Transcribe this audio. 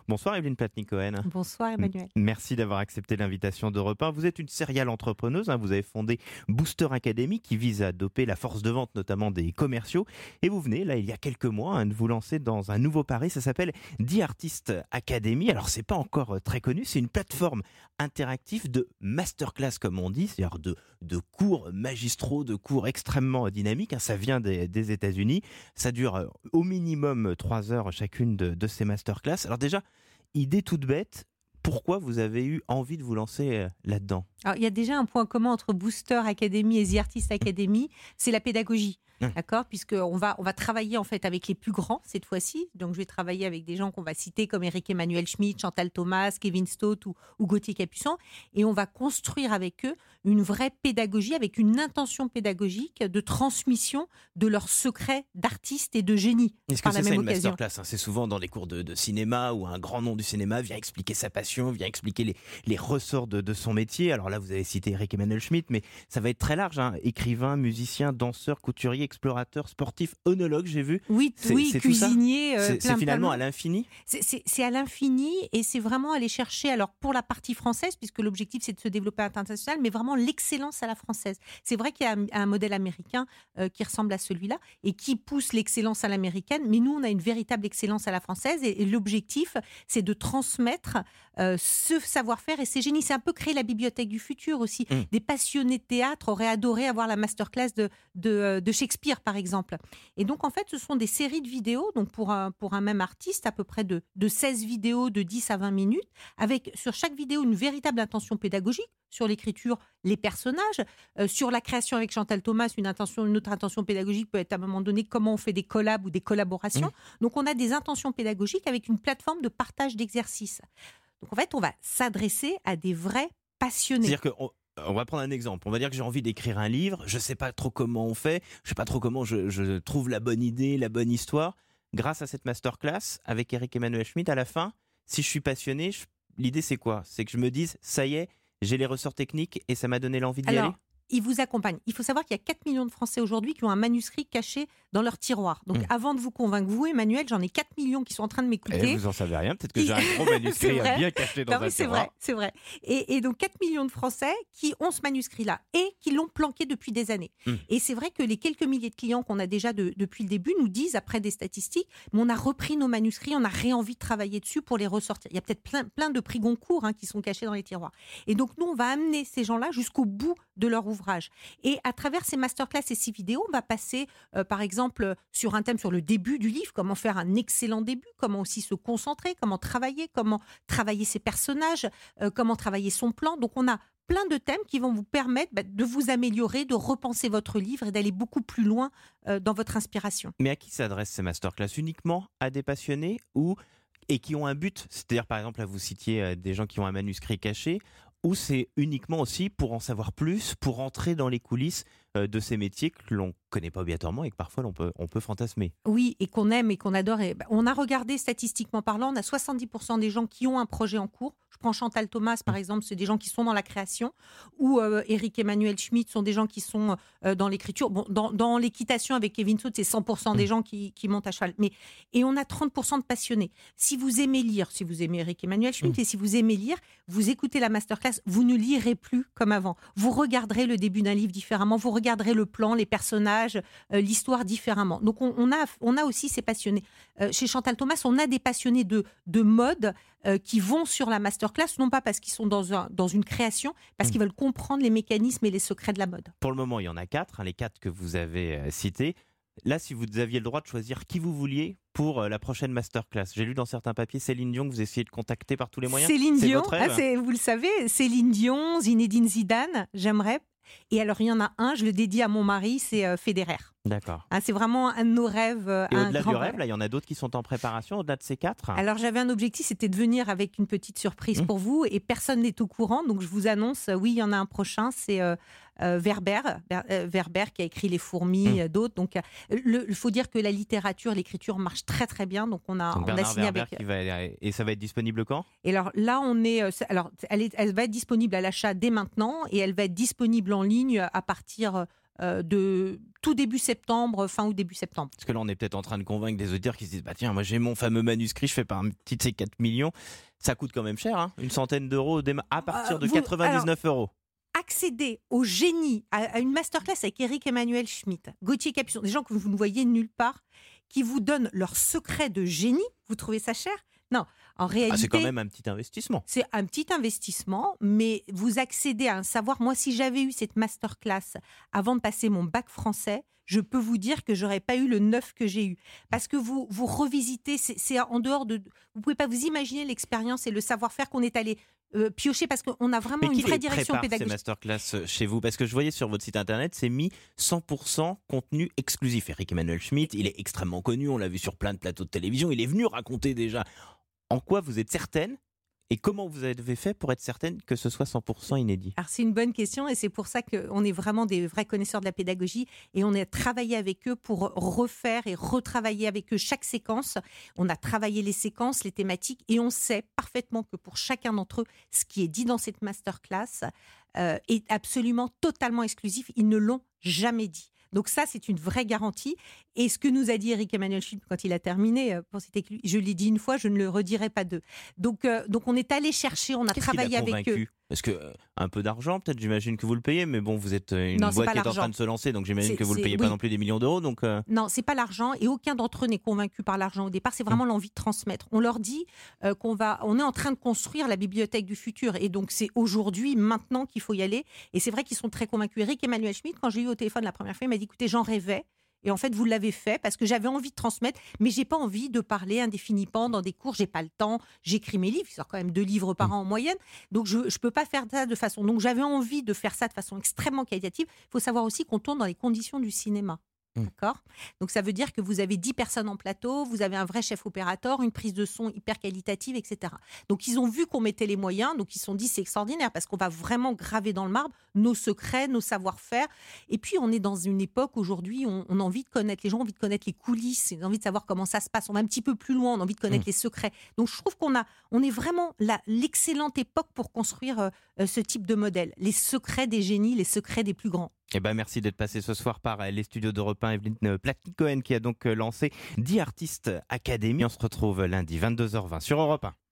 Bonsoir Evelyne Platnik-Cohen. Bonsoir Emmanuel. Merci d'avoir accepté l'invitation d'Europe 1. Vous êtes une serial entrepreneuse, vous avez fondé Booster Academy qui vise à doper la force de vente notamment des commerciaux. Et vous venez, là il y a quelques mois, de vous lancer dans un nouveau pari, ça s'appelle The Artist Academy. Alors c'est pas encore très connu, c'est une plateforme interactive de masterclass comme on dit, c'est-à-dire de cours magistraux, de cours extrêmement dynamiques. Ça vient des États-Unis, ça dure au minimum 3 heures chacune de ces masterclass. Alors déjà, idée toute bête, pourquoi vous avez eu envie de vous lancer là-dedans ? Alors, il y a déjà un point commun entre Booster Academy et The Artist Academy, c'est la pédagogie. D'accord, puisqu'on va travailler en fait avec les plus grands cette fois-ci. Donc je vais travailler avec des gens qu'on va citer comme Eric-Emmanuel Schmitt, Chantal Thomas, Kevin Stott ou Gauthier Capuçon, et on va construire avec eux une vraie pédagogie avec une intention pédagogique de transmission de leurs secrets d'artistes et de génie. Est-ce que c'est ça une masterclass ? C'est souvent dans les cours de cinéma où un grand nom du cinéma vient expliquer sa passion, vient expliquer les ressorts de son métier. Alors là, vous avez cité Eric-Emmanuel Schmitt, mais ça va être très large. Écrivain, musicien, danseur, couturier, explorateur, sportif, œnologue, j'ai vu. Oui, cuisinier. C'est finalement à l'infini ? C'est à l'infini et c'est vraiment aller chercher, alors pour la partie française, puisque l'objectif c'est de se développer à l'international, mais vraiment l'excellence à la française. C'est vrai qu'il y a un modèle américain qui ressemble à celui-là et qui pousse l'excellence à l'américaine, mais nous on a une véritable excellence à la française et l'objectif c'est de transmettre ce savoir-faire et ces génies. C'est un peu créer la bibliothèque du futur aussi. Des passionnés de théâtre auraient adoré avoir la masterclass de Shakespeare par exemple. Et donc en fait ce sont des séries de vidéos, donc pour un même artiste à peu près de 16 vidéos de 10 à 20 minutes, avec sur chaque vidéo une véritable intention pédagogique, sur l'écriture, les personnages, sur la création avec Chantal Thomas, une autre intention pédagogique peut être à un moment donné comment on fait des collabs ou des collaborations. Donc on a des intentions pédagogiques avec une plateforme de partage d'exercices. Donc en fait on va s'adresser à des vrais passionnés. C'est-à-dire que on va prendre un exemple. On va dire que j'ai envie d'écrire un livre. Je ne sais pas trop comment on fait. Je ne sais pas trop comment je trouve la bonne idée, la bonne histoire. Grâce à cette masterclass avec Eric-Emmanuel Schmitt, à la fin, si je suis passionné, l'idée c'est quoi ? C'est que je me dise, ça y est, j'ai les ressorts techniques et ça m'a donné l'envie d'y aller ? Il vous accompagne. Il faut savoir qu'il y a 4 millions de Français aujourd'hui qui ont un manuscrit caché dans leur tiroir. Donc avant de vous convaincre, vous Emmanuel, j'en ai 4 millions qui sont en train de m'écouter. Vous en savez rien, peut-être que j'ai un gros manuscrit bien caché dans un tiroir. C'est vrai. Et donc 4 millions de Français qui ont ce manuscrit-là et qui l'ont planqué depuis des années. Et c'est vrai que les quelques milliers de clients qu'on a déjà depuis le début nous disent, après des statistiques, mais on a repris nos manuscrits, on a envie de travailler dessus pour les ressortir. Il y a peut-être plein de prix Goncourt qui sont cachés dans les tiroirs. Et donc nous, on va amener ces gens-là jusqu'au bout de leur ouvrage. Et à travers ces masterclass et ces vidéos, on va passer, par exemple, sur un thème sur le début du livre, comment faire un excellent début, comment aussi se concentrer, comment travailler ses personnages, comment travailler son plan. Donc, on a plein de thèmes qui vont vous permettre de vous améliorer, de repenser votre livre et d'aller beaucoup plus loin dans votre inspiration. Mais à qui s'adressent ces masterclass ? Uniquement à des passionnés et qui ont un but ? C'est-à-dire, par exemple, là, vous citiez des gens qui ont un manuscrit caché, ou c'est uniquement aussi pour en savoir plus, pour entrer dans les coulisses de ces métiers que l'on ne connaît pas obligatoirement et que parfois on peut fantasmer. Oui, et qu'on aime et qu'on adore. Et on a regardé statistiquement parlant, on a 70% des gens qui ont un projet en cours. Je prends Chantal Thomas par exemple, c'est des gens qui sont dans la création, ou Eric-Emmanuel Schmitt sont des gens qui sont dans l'écriture. Bon, dans l'équitation avec Kevin Stott, c'est 100% des gens qui montent à cheval. Et on a 30% de passionnés. Si vous aimez lire, si vous aimez Eric-Emmanuel Schmitt et si vous aimez lire, vous écoutez la masterclass, vous ne lirez plus comme avant. Vous regarderez le début d'un livre différemment, vous regarderez le plan, les personnages, l'histoire différemment. Donc on a aussi ces passionnés. Chez Chantal Thomas, on a des passionnés de mode qui vont sur la masterclass, non pas parce qu'ils sont dans une création, parce qu'ils veulent comprendre les mécanismes et les secrets de la mode. Pour le moment, il y en a 4, les 4 que vous avez cités. Là, si vous aviez le droit de choisir qui vous vouliez pour la prochaine masterclass, j'ai lu dans certains papiers Céline Dion que vous essayez de contacter par tous les moyens. Céline Dion, votre rêve vous le savez, Céline Dion, Zinedine Zidane, j'aimerais. Et alors, il y en a un, je le dédie à mon mari, c'est Federer. D'accord. C'est vraiment un de nos rêves. Et au-delà du rêve, là, il y en a d'autres qui sont en préparation, au-delà de ces 4 ? Alors, j'avais un objectif, c'était de venir avec une petite surprise pour vous, et personne n'est au courant. Donc, je vous annonce, oui, il y en a un prochain, c'est Werber qui a écrit Les Fourmis, d'autres. Donc, il faut dire que la littérature, l'écriture marche très, très bien. Donc, on a signé Werber avec... Et ça va être disponible quand ? Et alors, là, elle va être disponible à l'achat dès maintenant, et elle va être disponible en ligne à partir de tout début septembre, fin ou début septembre. Parce que là, on est peut-être en train de convaincre des auditeurs qui se disent tiens, moi j'ai mon fameux manuscrit, je fais par un petit de ces 4 millions. Ça coûte quand même cher, hein, une centaine d'euros à partir de 99 euros. Accéder au génie, à une masterclass avec Éric-Emmanuel Schmitt, Gauthier Capuçon, des gens que vous ne voyez nulle part, qui vous donnent leur secret de génie, vous trouvez ça cher ? Non, en réalité... c'est quand même un petit investissement. C'est un petit investissement, mais vous accédez à un savoir. Moi, si j'avais eu cette masterclass avant de passer mon bac français, je peux vous dire que j'aurais pas eu le 9 que j'ai eu. Parce que vous revisitez, c'est en dehors de... Vous pouvez pas vous imaginer l'expérience et le savoir-faire qu'on est allé piocher, parce qu'on a vraiment une vraie direction pédagogique. Ces masterclass chez vous, parce que je voyais sur votre site internet, c'est mis 100% contenu exclusif. Éric-Emmanuel Schmitt, il est extrêmement connu, on l'a vu sur plein de plateaux de télévision, il est venu raconter déjà. En quoi vous êtes certaine et comment vous avez fait pour être certaine que ce soit 100% inédit ? Alors c'est une bonne question et c'est pour ça qu'on est vraiment des vrais connaisseurs de la pédagogie et on a travaillé avec eux pour refaire et retravailler avec eux chaque séquence. On a travaillé les séquences, les thématiques et on sait parfaitement que pour chacun d'entre eux, ce qui est dit dans cette masterclass est absolument totalement exclusif. Ils ne l'ont jamais dit. Donc ça, c'est une vraie garantie. Et ce que nous a dit Éric-Emmanuel Schmitt quand il a terminé, je l'ai dit une fois, je ne le redirai pas deux. Donc on est allé chercher, on a travaillé avec eux. Parce que un peu d'argent, peut-être, j'imagine que vous le payez, mais bon, vous êtes une boîte qui est en train de se lancer, donc j'imagine que vous ne le payez pas non plus des millions d'euros. Donc Non, c'est pas l'argent, et aucun d'entre eux n'est convaincu par l'argent au départ, c'est vraiment l'envie de transmettre. On leur dit on est en train de construire la bibliothèque du futur, et donc c'est aujourd'hui, maintenant qu'il faut y aller, et c'est vrai qu'ils sont très convaincus. Éric-Emmanuel Schmitt, quand j'ai eu au téléphone la première fois, il m'a dit, écoutez, j'en rêvais. Et en fait, vous l'avez fait parce que j'avais envie de transmettre, mais j'ai pas envie de parler indéfiniment dans des cours. J'ai pas le temps. J'écris mes livres. Il sort quand même 2 livres par an en moyenne. Donc, je peux pas faire ça de façon. Donc, j'avais envie de faire ça de façon extrêmement qualitative. Il faut savoir aussi qu'on tourne dans les conditions du cinéma. D'accord ? Donc, ça veut dire que vous avez 10 personnes en plateau, vous avez un vrai chef opérateur, une prise de son hyper qualitative, etc. Donc, ils ont vu qu'on mettait les moyens, donc ils se sont dit c'est extraordinaire parce qu'on va vraiment graver dans le marbre nos secrets, nos savoir-faire. Et puis, on est dans une époque aujourd'hui où on a envie de connaître, les gens ont envie de connaître les coulisses, ils ont envie de savoir comment ça se passe. On va un petit peu plus loin, on a envie de connaître les secrets. Donc, je trouve on est vraiment l'excellente époque pour construire ce type de modèle. Les secrets des génies, les secrets des plus grands. Merci d'être passé ce soir par les studios d'Europe 1, Evelyne Platnik-Cohen, qui a donc lancé 10 Artistes Academy. On se retrouve lundi 22h20 sur Europe 1.